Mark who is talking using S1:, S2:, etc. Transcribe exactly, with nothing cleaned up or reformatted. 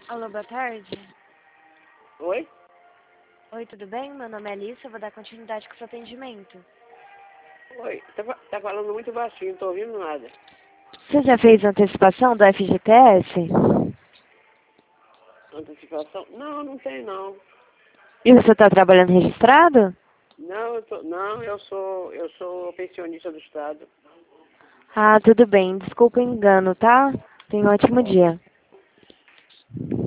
S1: Alô, boa tarde.
S2: Oi?
S1: Oi, tudo bem? Meu nome é Alice, eu vou dar continuidade com o seu atendimento.
S2: Oi, tá, fa- tá falando muito baixinho, não tô ouvindo nada.
S1: Você já fez antecipação do F G T S?
S2: Antecipação? Não, não tem não.
S1: E você está trabalhando registrado?
S2: Não, eu tô, não, eu sou, eu sou pensionista do Estado.
S1: Ah, tudo bem. Desculpa o engano, tá? Tenha um ótimo dia.